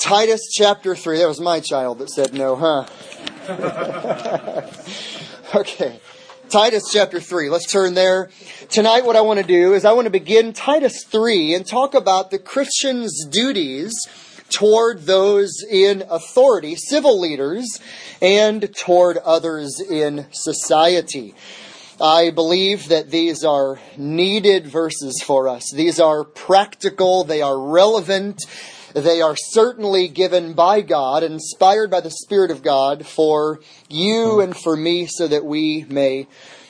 Titus chapter 3. That was my child that said no, huh? Okay. Titus chapter 3. Let's turn there. Tonight what I want to do is I want to begin Titus 3 and talk about the Christian's duties toward those in authority, civil leaders, and toward others in society. I believe that these are needed verses for us. These are practical, they are relevant, they are certainly given by God, inspired by the Spirit of God for you and for me so that we may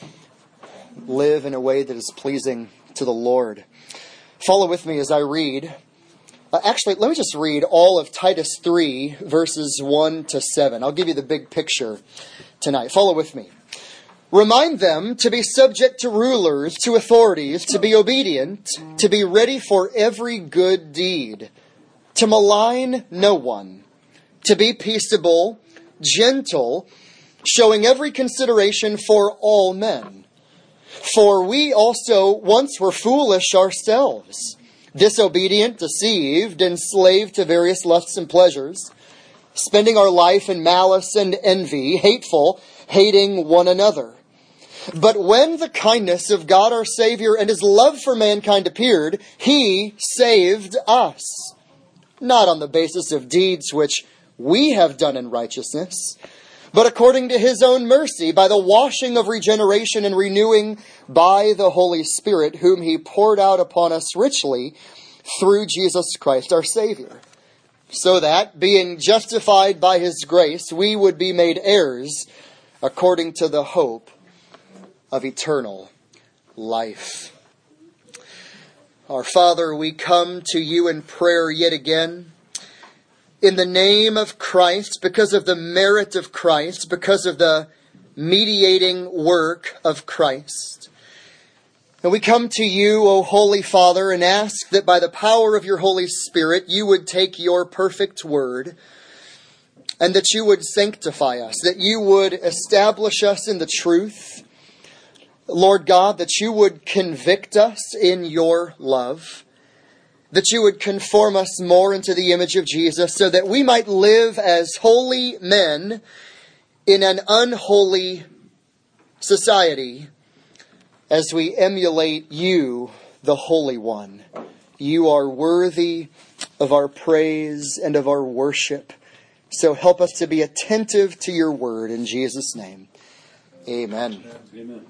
live in a way that is pleasing to the Lord. Follow with me as I read. Actually, let me just read all of Titus 3, verses 1 to 7. I'll give you the big picture tonight. Follow with me. Remind them to be subject to rulers, to authorities, to be obedient, to be ready for every good deed, to malign no one, to be peaceable, gentle, showing every consideration for all men. For we also once were foolish ourselves, disobedient, deceived, enslaved to various lusts and pleasures, spending our life in malice and envy, hateful, hating one another. But when the kindness of God our Savior and His love for mankind appeared, He saved us, not on the basis of deeds which we have done in righteousness, but according to His own mercy, by the washing of regeneration and renewing by the Holy Spirit, whom He poured out upon us richly through Jesus Christ our Savior, so that, being justified by His grace, we would be made heirs according to the hope of eternal life. Our Father, we come to you in prayer yet again, in the name of Christ, because of the merit of Christ, because of the mediating work of Christ. And we come to you, O Holy Father, and ask that by the power of your Holy Spirit, you would take your perfect word, and that you would sanctify us, that you would establish us in the truth, Lord God, that you would convict us in your love, that you would conform us more into the image of Jesus so that we might live as holy men in an unholy society as we emulate you, the Holy One. You are worthy of our praise and of our worship. So help us to be attentive to your word in Jesus' name. Amen. Amen.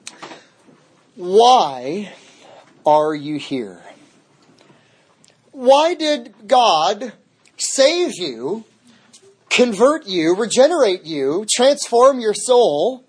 Why are you here? Why did God save you, convert you, regenerate you, transform your soul,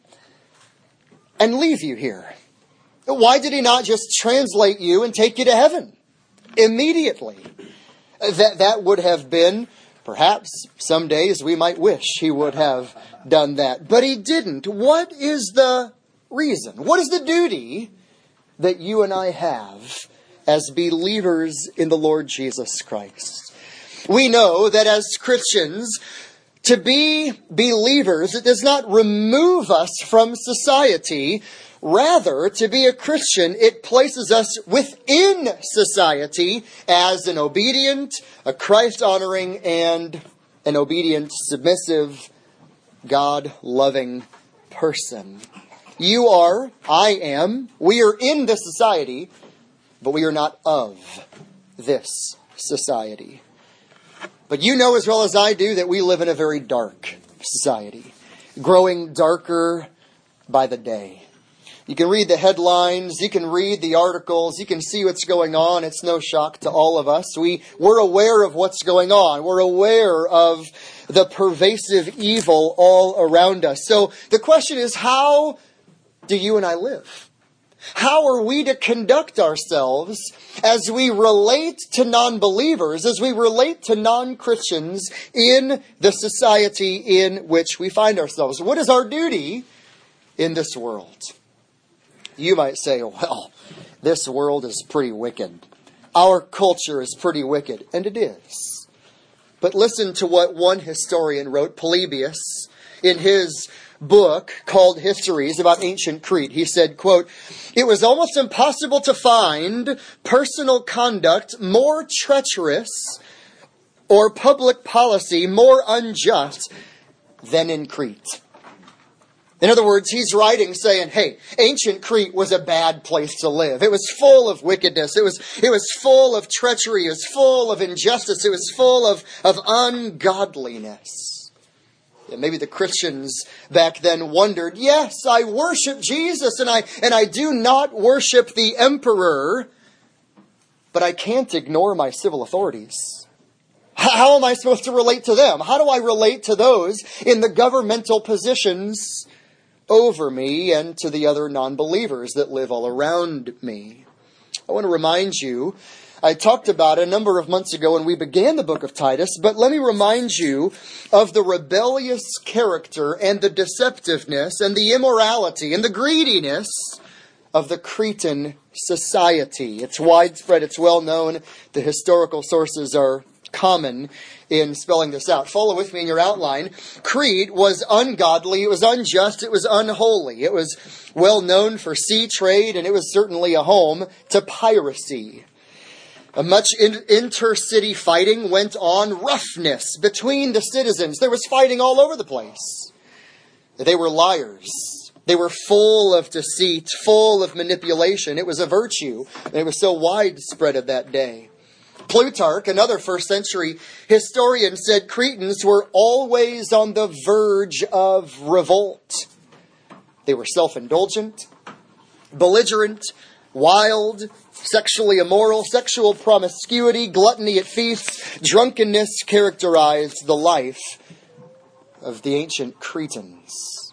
and leave you here? Why did He not just translate you and take you to heaven immediately? That would have been, perhaps some days we might wish He would have done that. But He didn't. What is the reason? What is the duty that you and I have as believers in the Lord Jesus Christ? We know that as Christians, to be believers, it does not remove us from society. Rather, to be a Christian, it places us within society as an obedient, a Christ-honoring, and an obedient, submissive, God-loving person. You are, I am, we are in this society, but we are not of this society. But you know as well as I do that we live in a very dark society, growing darker by the day. You can read the headlines, you can read the articles, you can see what's going on. It's no shock to all of us. We're aware of what's going on. We're aware of the pervasive evil all around us. So the question is, how do you and I live? How are we to conduct ourselves as we relate to non-believers, as we relate to non-Christians in the society in which we find ourselves? What is our duty in this world? You might say, well, this world is pretty wicked. Our culture is pretty wicked, and it is. But listen to what one historian wrote, Polybius, in his book called Histories about Ancient Crete. He said, quote, "It was almost impossible to find personal conduct more treacherous or public policy more unjust than in Crete. In other words, he's writing saying, hey, ancient Crete was a bad place to live. It was full of wickedness. It was full of treachery. It was full of injustice. It was full of ungodliness. And maybe the Christians back then wondered, yes, I worship Jesus and I do not worship the emperor, but I can't ignore my civil authorities. How am I supposed to relate to them? How do I relate to those in the governmental positions over me and to the other non-believers that live all around me? I want to remind you, I talked about it a number of months ago when we began the book of Titus, but let me remind you of the rebellious character and the deceptiveness and the immorality and the greediness of the Cretan society. It's widespread, it's well known, the historical sources are common in spelling this out. Follow with me in your outline. Crete was ungodly, it was unjust, it was unholy. It was well known for sea trade, and it was certainly a home to piracy. Much intercity fighting went on, roughness between the citizens. There was fighting all over the place. They were liars. They were full of deceit, full of manipulation. It was a virtue, and it was so widespread of that day. Plutarch, another first century historian, said Cretans were always on the verge of revolt. They were self-indulgent, belligerent, wild, sexually immoral, sexual promiscuity, gluttony at feasts, drunkenness characterized the life of the ancient Cretans.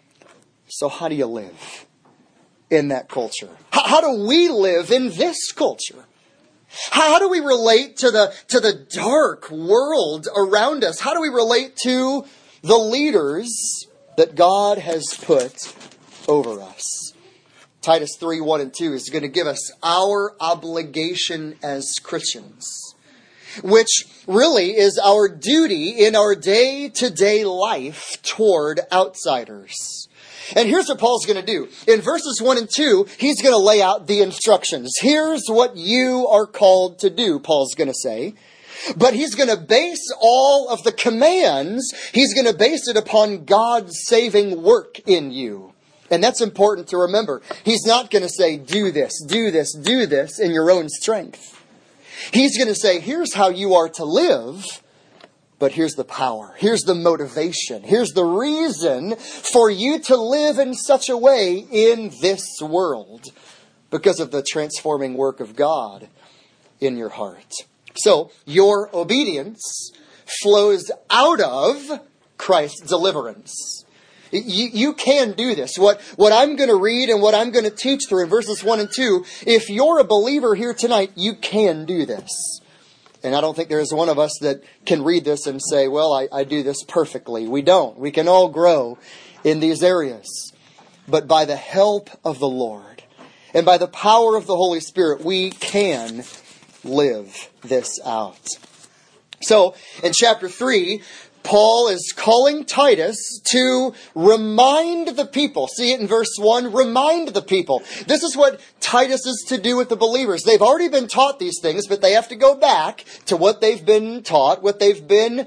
So how do you live in that culture? How do we live in this culture? How do we relate to the dark world around us? How do we relate to the leaders that God has put over us? Titus 3, 1 and 2 is going to give us our obligation as Christians, which really is our duty in our day-to-day life toward outsiders. And here's what Paul's going to do. In verses 1 and 2, he's going to lay out the instructions. Here's what you are called to do, Paul's going to say. But he's going to base all of the commands, he's going to base it upon God's saving work in you. And that's important to remember. He's not going to say, do this, do this, do this in your own strength. He's going to say, here's how you are to live, but here's the power. Here's the motivation. Here's the reason for you to live in such a way in this world because of the transforming work of God in your heart. So, your obedience flows out of Christ's deliverance. You can do this. What I'm going to read and what I'm going to teach through in verses 1 and 2, if you're a believer here tonight, you can do this. And I don't think there is one of us that can read this and say, well, I do this perfectly. We don't. We can all grow in these areas. But by the help of the Lord and by the power of the Holy Spirit, we can live this out. So, in chapter 3, Paul is calling Titus to remind the people. See it in verse 1. Remind the people. This is what Titus is to do with the believers. They've already been taught these things, but they have to go back to what they've been taught, what they've been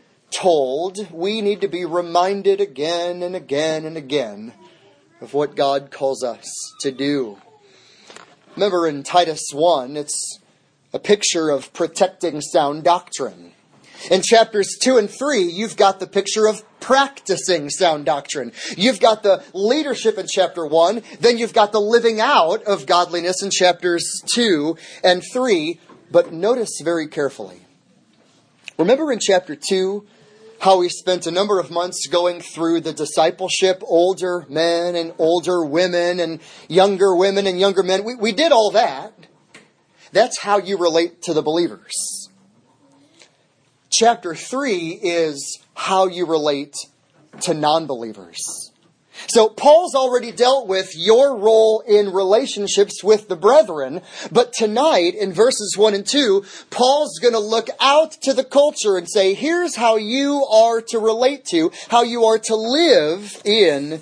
told. We need to be reminded again and again and again of what God calls us to do. Remember in Titus 1, it's a picture of protecting sound doctrine. In chapters 2 and 3, you've got the picture of practicing sound doctrine. You've got the leadership in chapter 1. Then you've got the living out of godliness in chapters 2 and 3. But notice very carefully. Remember in chapter 2 how we spent a number of months going through the discipleship, older men and older women and younger women and younger men. We did all that. That's how you relate to the believers. Chapter 3 is how you relate to non-believers. So Paul's already dealt with your role in relationships with the brethren, but tonight in verses 1 and 2, Paul's going to look out to the culture and say, here's how you are to relate to, how you are to live in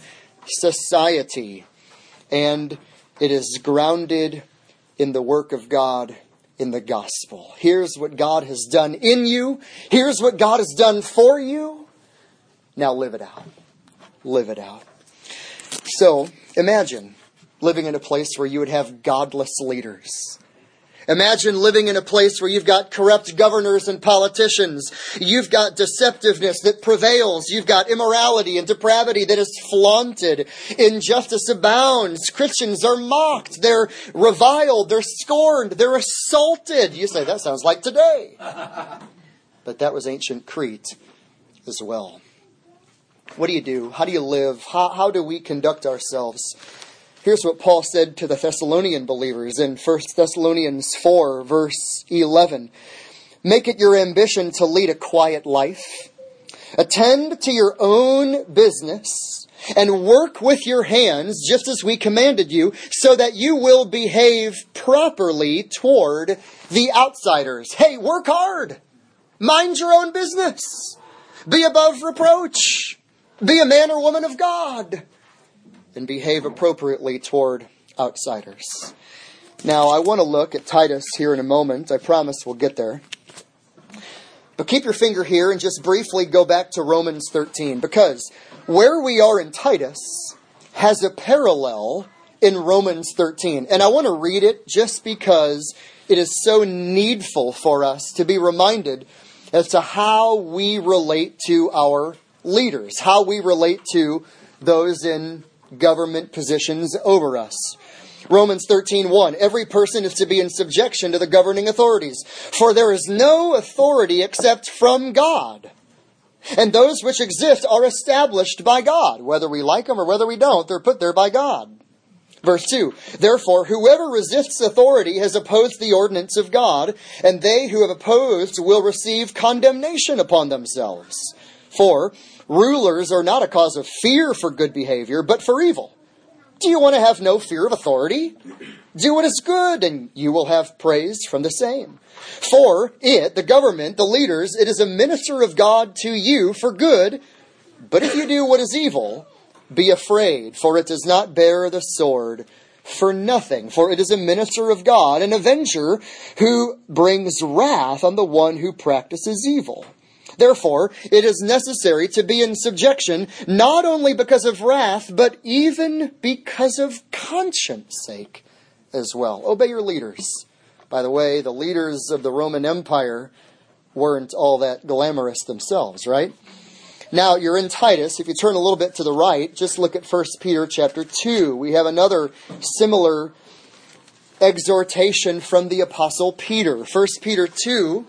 society. And it is grounded in the work of God in the gospel. Here's what God has done in you. Here's what God has done for you. Now live it out. Live it out. So imagine living in a place where you would have godless leaders. Imagine living in a place where you've got corrupt governors and politicians. You've got deceptiveness that prevails. You've got immorality and depravity that is flaunted. Injustice abounds. Christians are mocked. They're reviled. They're scorned. They're assaulted. You say, that sounds like today. But that was ancient Crete as well. What do you do? How do you live? How do we conduct ourselves? Here's what Paul said to the Thessalonian believers in 1 Thessalonians 4, verse 11. Make it your ambition to lead a quiet life. Attend to your own business and work with your hands just as we commanded you, so that you will behave properly toward the outsiders. Hey, work hard. Mind your own business. Be above reproach. Be a man or woman of God. And behave appropriately toward outsiders. Now, I want to look at Titus here in a moment. I promise we'll get there. But keep your finger here and just briefly go back to Romans 13. Because where we are in Titus has a parallel in Romans 13. And I want to read it just because it is so needful for us to be reminded as to how we relate to our leaders. How we relate to those in government positions over us. Romans 13:1. Every person is to be in subjection to the governing authorities, for there is no authority except from God. And those which exist are established by God. Whether we like them or whether we don't, they're put there by God. Verse 2. Therefore, whoever resists authority has opposed the ordinance of God, and they who have opposed will receive condemnation upon themselves. For rulers are not a cause of fear for good behavior, but for evil. Do you want to have no fear of authority? Do what is good, and you will have praise from the same. For it, the government, the leaders, it is a minister of God to you for good. But if you do what is evil, be afraid, for it does not bear the sword for nothing. For it is a minister of God, an avenger who brings wrath on the one who practices evil. Therefore, it is necessary to be in subjection, not only because of wrath, but even because of conscience sake as well. Obey your leaders. By the way, the leaders of the Roman Empire weren't all that glamorous themselves, right? Now, you're in Titus. If you turn a little bit to the right, just look at 1 Peter chapter 2. We have another similar exhortation from the Apostle Peter. 1 Peter 2.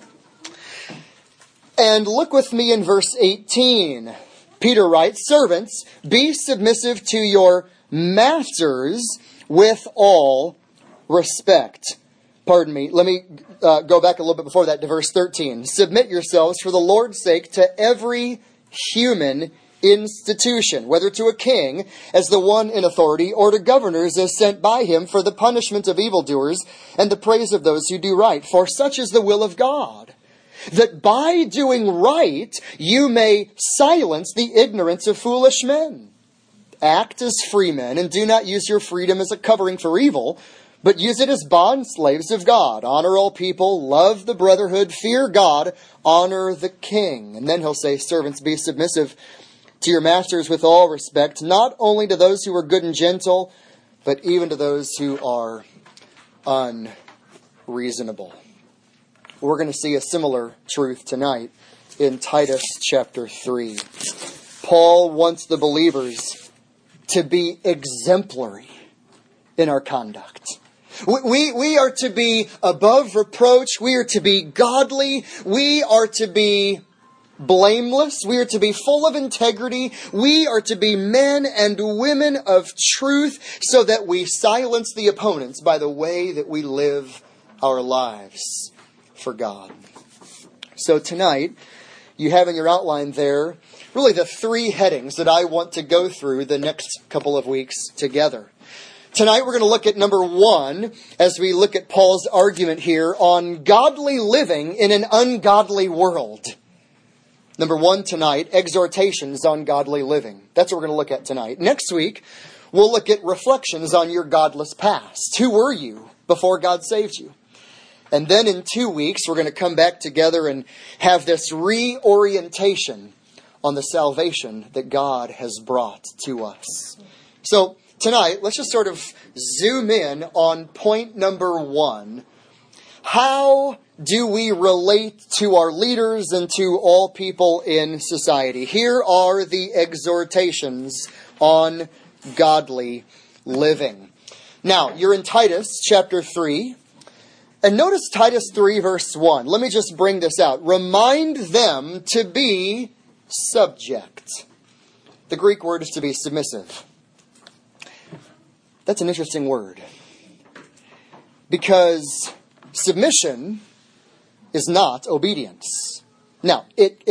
And look with me in verse 18. Peter writes, servants, be submissive to your masters with all respect. Pardon me. Let me go back a little bit before that to verse 13. Submit yourselves for the Lord's sake to every human institution, whether to a king as the one in authority, or to governors as sent by him for the punishment of evildoers and the praise of those who do right. For such is the will of God, that by doing right you may silence the ignorance of foolish men. Act as free men, and do not use your freedom as a covering for evil, but use it as bond slaves of God. Honor all people, love the brotherhood, fear God, honor the king. And then he'll say, servants, be submissive to your masters with all respect, not only to those who are good and gentle, but even to those who are unreasonable. We're going to see a similar truth tonight in Titus chapter 3. Paul wants the believers to be exemplary in our conduct. We are to be above reproach. We are to be godly. We are to be blameless. We are to be full of integrity. We are to be men and women of truth, so that we silence the opponents by the way that we live our lives for God. So tonight, you have in your outline there really the three headings that I want to go through the next couple of weeks together. Tonight we're going to look at number 1 as we look at Paul's argument here on godly living in an ungodly world. Number 1 tonight, exhortations on godly living. That's what we're going to look at tonight. Next week, we'll look at reflections on your godless past. Who were you before God saved you? And then in 2 weeks, we're going to come back together and have this reorientation on the salvation that God has brought to us. So tonight, let's just sort of zoom in on point number 1. How do we relate to our leaders and to all people in society? Here are the exhortations on godly living. Now, you're in Titus chapter 3. And notice Titus 3 verse 1. Let me just bring this out. Remind them to be subject. The Greek word is to be submissive. That's an interesting word. Because submission is not obedience. Now,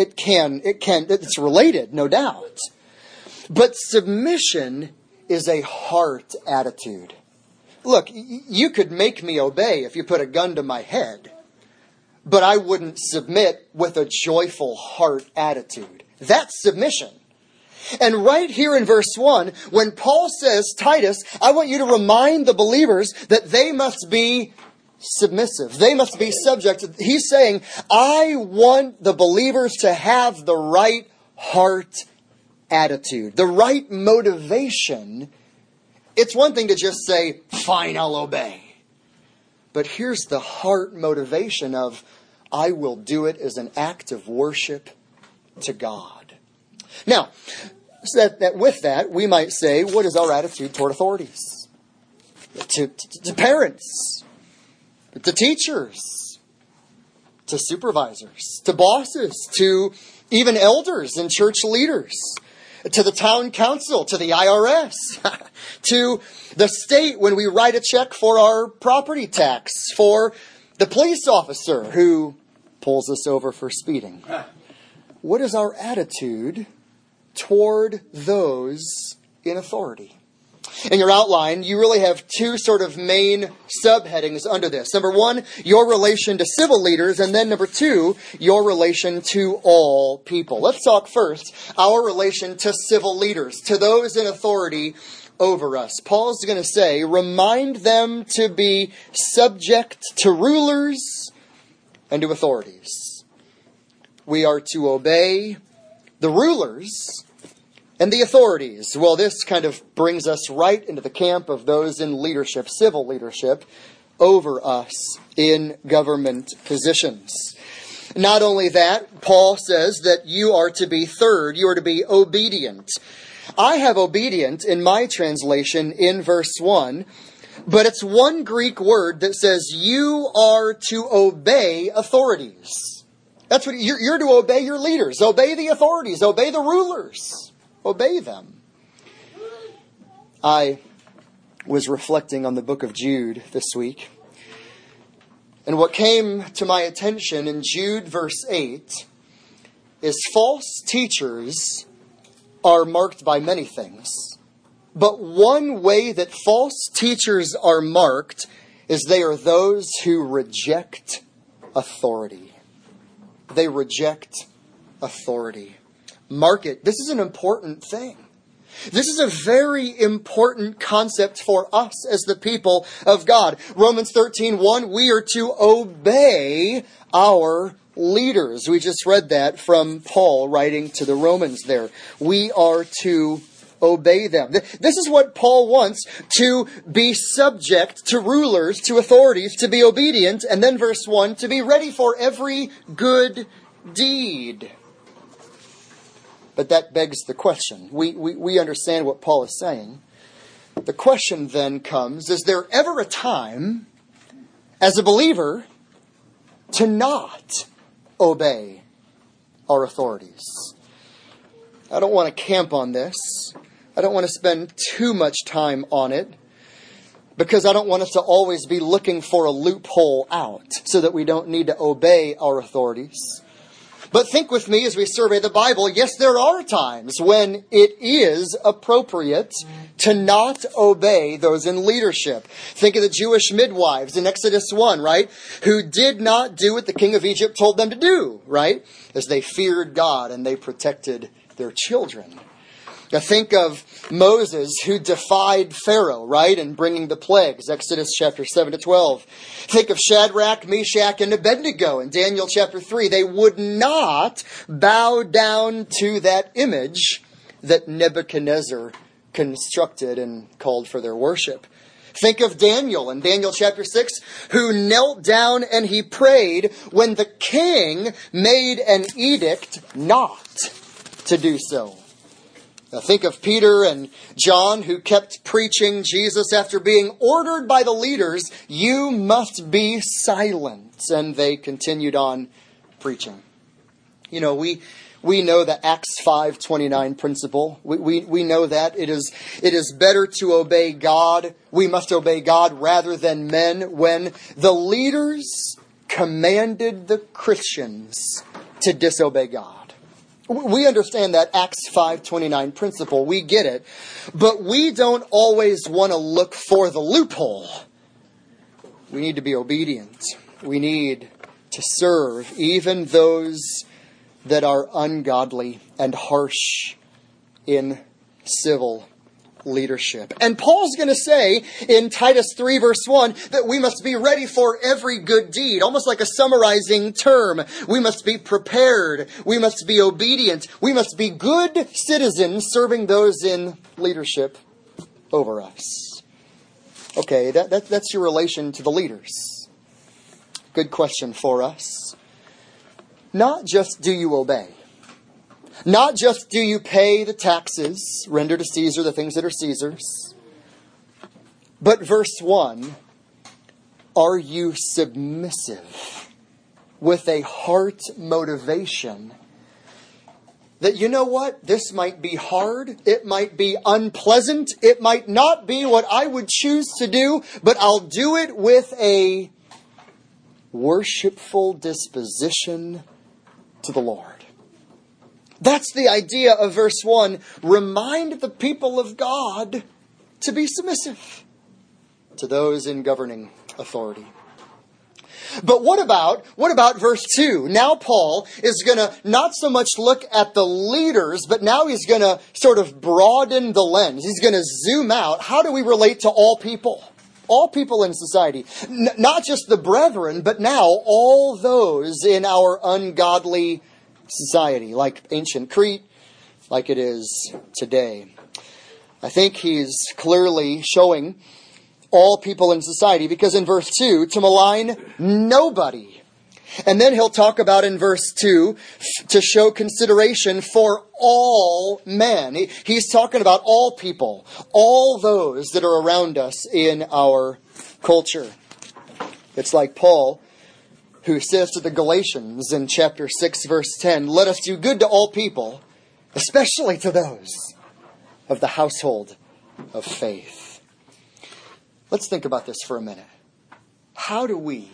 it's related, no doubt. But submission is a heart attitude. Look, you could make me obey if you put a gun to my head, but I wouldn't submit with a joyful heart attitude. That's submission. And right here in verse 1, when Paul says, Titus, I want you to remind the believers that they must be submissive. They must be subject. He's saying, I want the believers to have the right heart attitude, the right motivation. It's one thing to just say, fine, I'll obey. But here's the heart motivation of, I will do it as an act of worship to God. Now, with that, we might say, what is our attitude toward authorities? To parents, to teachers, to supervisors, to bosses, to even elders and church leaders, to the town council, to the IRS, to the state when we write a check for our property tax, for the police officer who pulls us over for speeding. What is our attitude toward those in authority? In your outline, you really have two sort of main subheadings under this. Number 1, your relation to civil leaders, and then number 2, your relation to all people. Let's talk first, our relation to civil leaders, to those in authority over us. Paul's going to say, remind them to be subject to rulers and to authorities. We are to obey the rulers and the authorities. Well, this kind of brings us right into the camp of those in leadership, civil leadership, over us in government positions. Not only that, Paul says that you are to be you are to be obedient. I have obedient in my translation in verse 1, but it's one Greek word that says you are to obey authorities. That's what you're to obey your leaders, obey the authorities, obey the rulers. Obey them. I was reflecting on the book of Jude this week. And what came to my attention in Jude verse 8 is false teachers are marked by many things. But one way that false teachers are marked is they are those who reject authority. They reject authority. Mark it. This is an important thing. This is a very important concept for us as the people of God. Romans 13:1, we are to obey our leaders. We just read that from Paul writing to the Romans there. We are to obey them. This is what Paul wants, to be subject to rulers, to authorities, to be obedient, and then verse 1, to be ready for every good deed. But that begs the question. We understand what Paul is saying. The question then comes, is there ever a time as a believer to not obey our authorities? I don't want to camp on this. I don't want to spend too much time on it because I don't want us to always be looking for a loophole out so that we don't need to obey our authorities. But think with me as we survey the Bible, yes, there are times when it is appropriate to not obey those in leadership. Think of the Jewish midwives in Exodus 1, right? Who did not do what the king of Egypt told them to do, right? As they feared God and they protected their children. Think of Moses, who defied Pharaoh, right, and bringing the plagues, Exodus chapter 7 to 12. Think of Shadrach, Meshach, and Abednego in Daniel chapter 3. They would not bow down to that image that Nebuchadnezzar constructed and called for their worship. Think of Daniel in Daniel chapter 6, who knelt down and he prayed when the king made an edict not to do so. Now think of Peter and John, who kept preaching Jesus after being ordered by the leaders, "You must be silent." And they continued on preaching. You know, we know the Acts 5:29 principle. We know that it is better to obey God. We must obey God rather than men, when the leaders commanded the Christians to disobey God. We understand that Acts 5:29 principle. We get it. But we don't always want to look for the loophole. We need to be obedient. We need to serve even those that are ungodly and harsh in civil leadership. And Paul's going to say in Titus 3 verse 1 that we must be ready for every good deed, almost like a summarizing term. We must be prepared. We must be obedient. We must be good citizens serving those in leadership over us. Okay, that's your relation to the leaders. Good question for us. Not just do you obey. Not just do you pay the taxes, render to Caesar the things that are Caesar's. But verse 1, are you submissive with a heart motivation that, you know what, this might be hard, it might be unpleasant, it might not be what I would choose to do, but I'll do it with a worshipful disposition to the Lord. That's the idea of verse 1. Remind the people of God to be submissive to those in governing authority. But what about verse 2? Now Paul is going to not so much look at the leaders, but now he's going to sort of broaden the lens. He's going to zoom out. How do we relate to all people? All people in society. Not just the brethren, but now all those in our ungodly society, like ancient Crete, like it is today. I think he's clearly showing all people in society, because in verse 2, to malign nobody. And then he'll talk about in verse 2, to show consideration for all men. He's talking about all people, all those that are around us in our culture. It's like Paul, who says to the Galatians in chapter 6, verse 10, let us do good to all people, especially to those of the household of faith. Let's think about this for a minute. How do we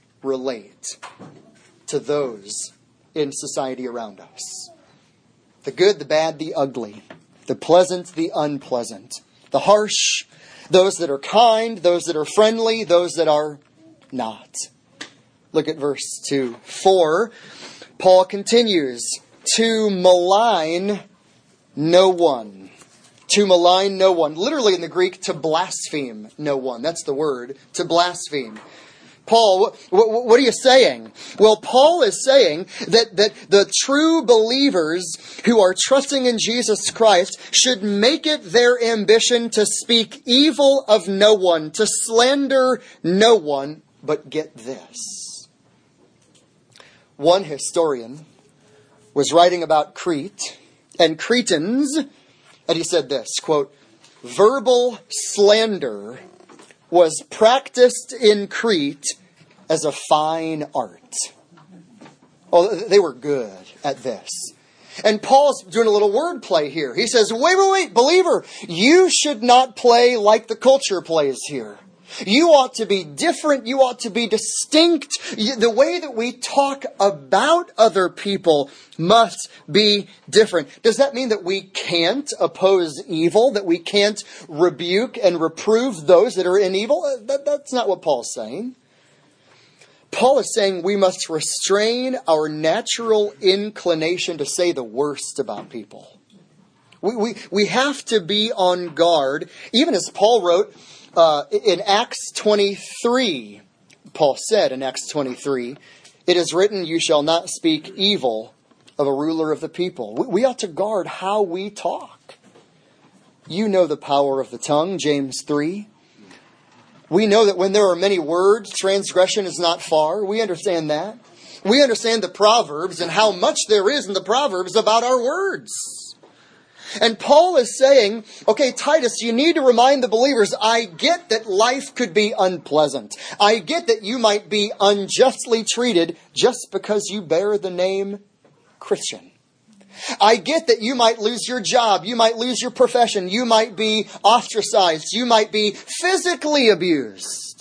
relate to those in society around us? The good, the bad, the ugly, the pleasant, the unpleasant, the harsh, those that are kind, those that are friendly, those that are not. Look at verse 2. For Paul continues, to malign no one. To malign no one. Literally in the Greek, to blaspheme no one. That's the word, to blaspheme. Paul, what are you saying? Well, Paul is saying that the true believers who are trusting in Jesus Christ should make it their ambition to speak evil of no one, to slander no one. But get this. One historian was writing about Crete and Cretans, and he said this, quote, verbal slander was practiced in Crete as a fine art. Oh, they were good at this. And Paul's doing a little wordplay here. He says, wait, believer, you should not play like the culture plays here. You ought to be different. You ought to be distinct. The way that we talk about other people must be different. Does that mean that we can't oppose evil? That we can't rebuke and reprove those that are in evil? That's not what Paul's saying. Paul is saying we must restrain our natural inclination to say the worst about people. We have to be on guard. Even as Paul wrote in Acts 23, Paul said in Acts 23, "It is written, you shall not speak evil of a ruler of the people." We ought to guard how we talk. You know the power of the tongue, James 3. We know that when there are many words, transgression is not far. We understand that. We understand the Proverbs and how much there is in the Proverbs about our words. And Paul is saying, okay, Titus, you need to remind the believers, I get that life could be unpleasant. I get that you might be unjustly treated just because you bear the name Christian. I get that you might lose your job. You might lose your profession. You might be ostracized. You might be physically abused.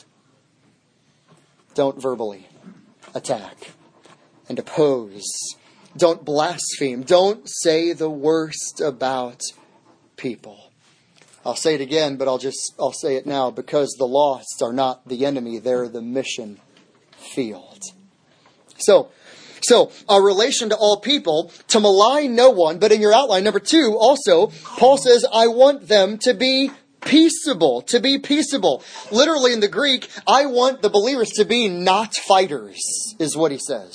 Don't verbally attack and oppose. Don't blaspheme. Don't say the worst about people. I'll say it again, but I'll say it now, because the lost are not the enemy, they're the mission field. So our relation to all people, to malign no one, but in your outline, number 2, also, Paul says, I want them to be peaceable, to be peaceable. Literally in the Greek, I want the believers to be not fighters, is what he says.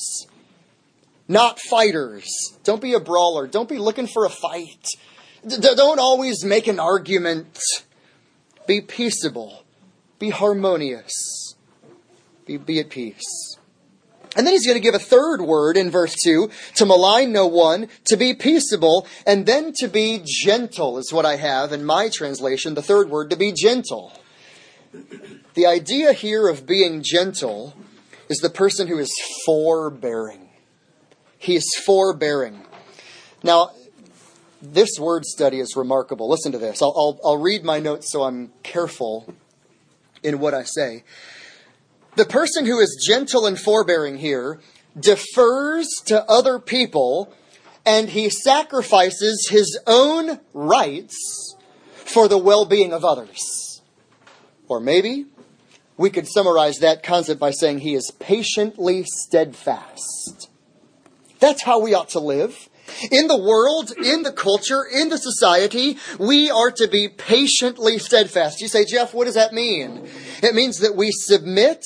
Not fighters. Don't be a brawler. Don't be looking for a fight. Don't always make an argument. Be peaceable. Be harmonious. Be at peace. And then he's going to give a third word in verse 2, to malign no one, to be peaceable, and then to be gentle is what I have in my translation, the third word, to be gentle. The idea here of being gentle is the person who is forbearing. He is forbearing. Now, this word study is remarkable. Listen to this. I'll read my notes so I'm careful in what I say. The person who is gentle and forbearing here defers to other people, and he sacrifices his own rights for the well-being of others. Or maybe we could summarize that concept by saying he is patiently steadfast. That's how we ought to live. In the world, in the culture, in the society, we are to be patiently steadfast. You say, Jeff, what does that mean? It means that we submit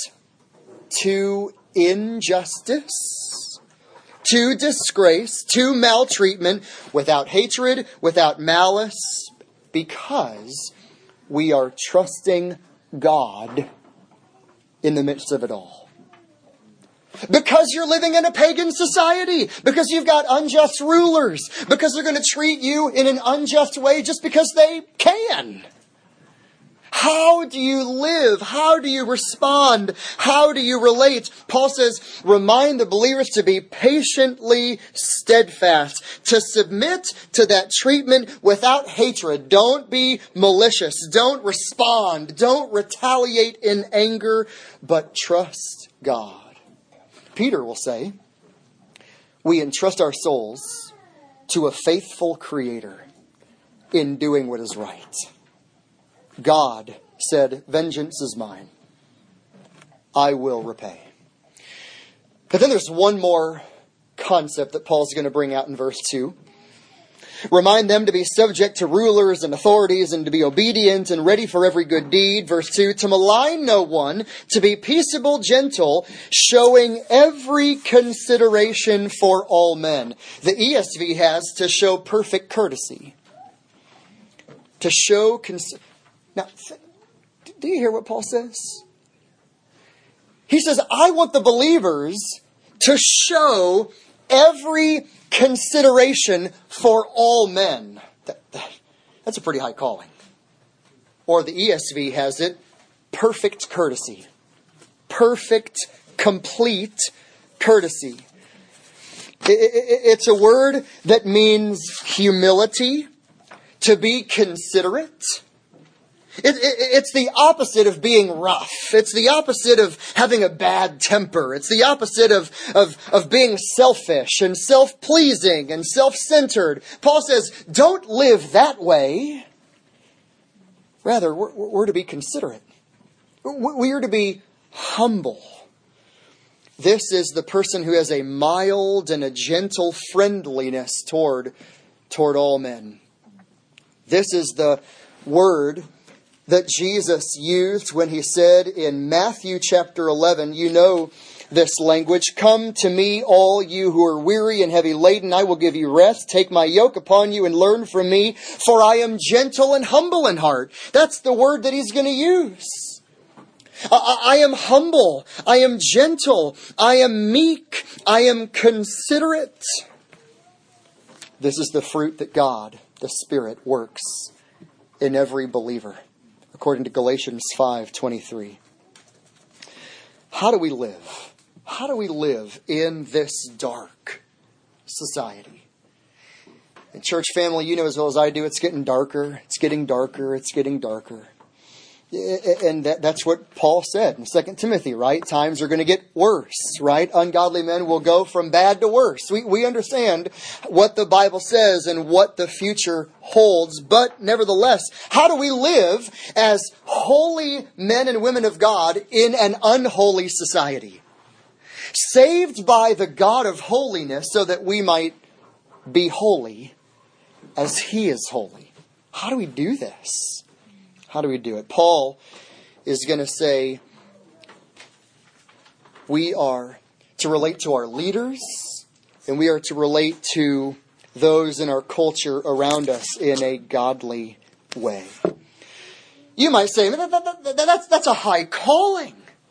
to injustice, to disgrace, to maltreatment, without hatred, without malice, because we are trusting God in the midst of it all. Because you're living in a pagan society, because you've got unjust rulers, because they're going to treat you in an unjust way just because they can. How do you live? How do you respond? How do you relate? Paul says, remind the believers to be patiently steadfast, to submit to that treatment without hatred. Don't be malicious. Don't respond. Don't retaliate in anger, but trust God. Peter will say, we entrust our souls to a faithful Creator in doing what is right. God said, vengeance is mine. I will repay. But then there's one more concept that Paul's going to bring out in verse 2. Remind them to be subject to rulers and authorities and to be obedient and ready for every good deed. Verse 2, to malign no one, to be peaceable, gentle, showing every consideration for all men. The ESV has to show perfect courtesy. To show Now, do you hear what Paul says? He says, I want the believers to show every consideration for all men. That's a pretty high calling. Or the ESV has it, perfect courtesy. Perfect, complete courtesy. It's a word that means humility, to be considerate. It's the opposite of being rough. It's the opposite of having a bad temper. It's the opposite of being selfish and self-pleasing and self-centered. Paul says, don't live that way. Rather, we're to be considerate. We are to be humble. This is the person who has a mild and a gentle friendliness toward all men. This is the word that Jesus used when he said in Matthew chapter 11, you know this language, "Come to me, all you who are weary and heavy laden, I will give you rest. Take my yoke upon you and learn from me, for I am gentle and humble in heart." That's the word that he's going to use. I am humble. I am gentle. I am meek. I am considerate. This is the fruit that God, the Spirit, works in every believer, according to Galatians 5:23. How do we live? How do we live in this dark society? And church family, you know as well as I do, it's getting darker. It's getting darker. It's getting darker. And that's what Paul said in 2 Timothy, right? Times are going to get worse, right? Ungodly men will go from bad to worse. We understand what the Bible says and what the future holds. But nevertheless, how do we live as holy men and women of God in an unholy society? Saved by the God of holiness so that we might be holy as He is holy. How do we do this? How do we do it? Paul is going to say we are to relate to our leaders and we are to relate to those in our culture around us in a godly way. You might say, that's a high calling.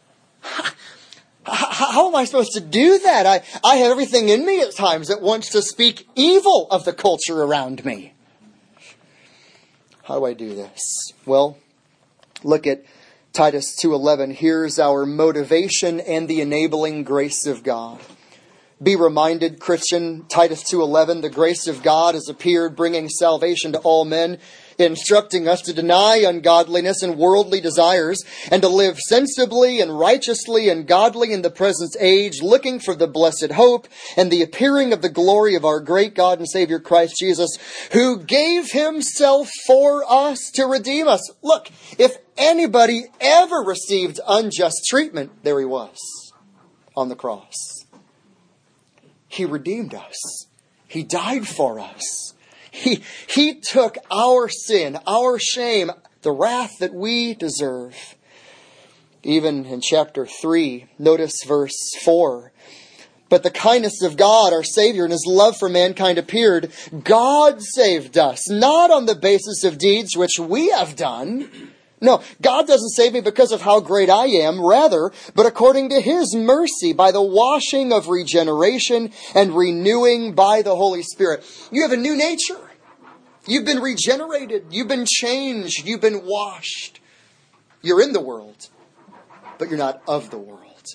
How am I supposed to do that? I have everything in me at times that wants to speak evil of the culture around me. How do I do this? Well, look at Titus 2:11. Here's our motivation and the enabling grace of God. Be reminded, Christian, Titus 2:11, the grace of God has appeared, bringing salvation to all men, instructing us to deny ungodliness and worldly desires, and to live sensibly and righteously and godly in the present age, looking for the blessed hope and the appearing of the glory of our great God and Savior Christ Jesus, who gave Himself for us to redeem us. Look, if anybody ever received unjust treatment, there He was on the cross. He redeemed us. He died for us. He took our sin, our shame, the wrath that we deserve. Even in chapter 3, notice verse 4. But the kindness of God, our Savior, and His love for mankind appeared. God saved us, not on the basis of deeds which we have done. No, God doesn't save me because of how great I am, rather, but according to His mercy, by the washing of regeneration and renewing by the Holy Spirit. You have a new nature. You've been regenerated. You've been changed. You've been washed. You're in the world, but you're not of the world.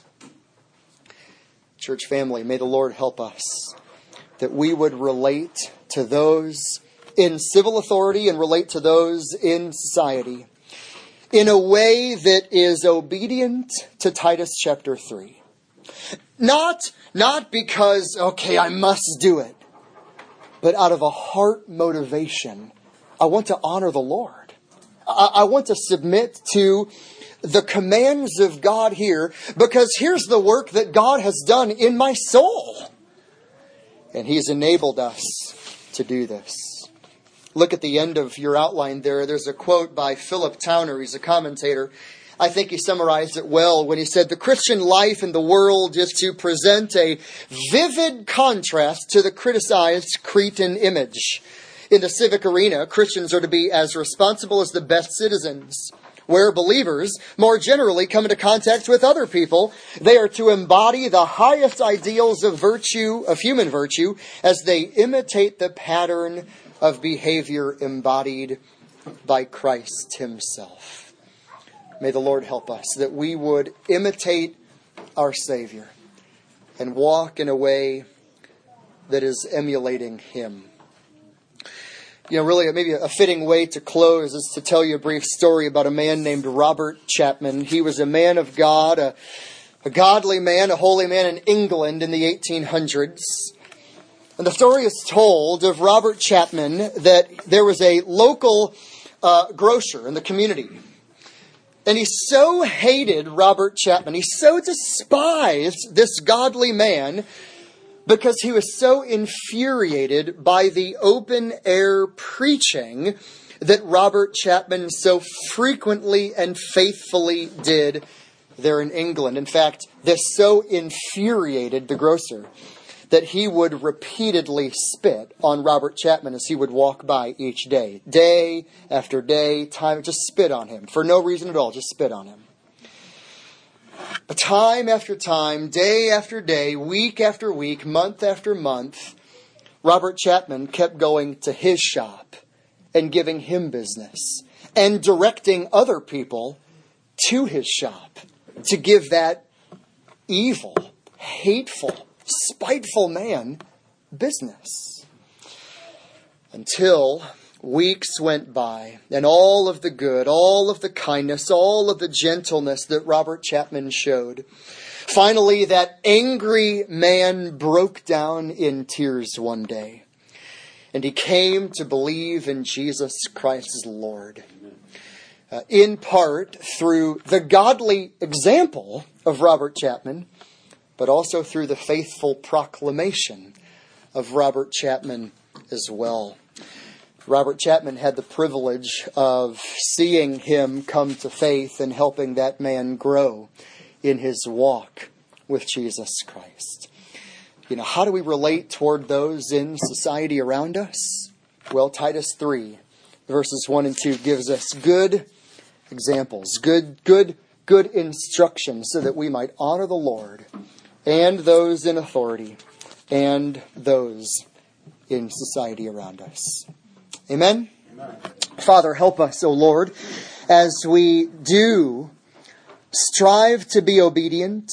Church family, may the Lord help us that we would relate to those in civil authority and relate to those in society in a way that is obedient to Titus chapter 3. Not because, okay, I must do it, but out of a heart motivation. I want to honor the Lord. I want to submit to the commands of God here, because here's the work that God has done in my soul. And He's enabled us to do this. Look at the end of your outline there. There's a quote by Philip Towner. He's a commentator. I think he summarized it well when he said, the Christian life in the world is to present a vivid contrast to the criticized Cretan image. In the civic arena, Christians are to be as responsible as the best citizens. Where believers more generally come into contact with other people, they are to embody the highest ideals of virtue, of human virtue, as they imitate the pattern of behavior embodied by Christ Himself. May the Lord help us that we would imitate our Savior and walk in a way that is emulating Him. You know, really, maybe a fitting way to close is to tell you a brief story about a man named Robert Chapman. He was a man of God, a godly man, a holy man in England in the 1800s. And the story is told of Robert Chapman that there was a local grocer in the community. And he so hated Robert Chapman, he so despised this godly man because he was so infuriated by the open-air preaching that Robert Chapman so frequently and faithfully did there in England. In fact, this so infuriated the grocer that he would repeatedly spit on Robert Chapman as he would walk by each day. Day after day, just spit on him. For no reason at all, just spit on him. But time after time, day after day, week after week, month after month, Robert Chapman kept going to his shop and giving him business and directing other people to his shop to give that evil, hateful, spiteful man business. Until weeks went by and all of the good, all of the kindness, all of the gentleness that Robert Chapman showed, finally that angry man broke down in tears one day. And he came to believe in Jesus Christ as Lord. In part through the godly example of Robert Chapman, but also through the faithful proclamation of Robert Chapman as well. Robert Chapman had the privilege of seeing him come to faith and helping that man grow in his walk with Jesus Christ. How do we relate toward those in society around us? Well, Titus 3, verses 1 and 2 gives us good examples, good instructions so that we might honor the Lord and those in authority, and those in society around us. Amen? Amen. Father, help us, O Lord, as we do strive to be obedient.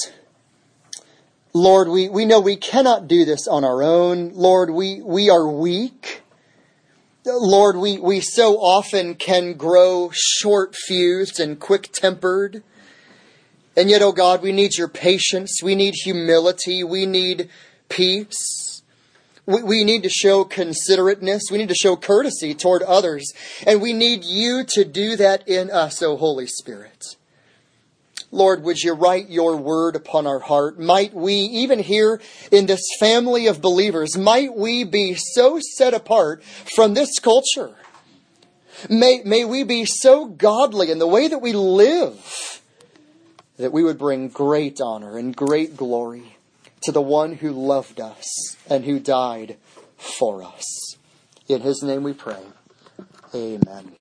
Lord, we know we cannot do this on our own. Lord, we are weak. Lord, we so often can grow short-fused and quick-tempered. And yet, oh God, we need your patience. We need humility. We need peace. We need to show considerateness. We need to show courtesy toward others. And we need you to do that in us, O Holy Spirit. Lord, would you write your word upon our heart? Might we, even here in this family of believers, might we be so set apart from this culture? May we be so godly in the way that we live, that we would bring great honor and great glory to the one who loved us and who died for us. In his name we pray. Amen.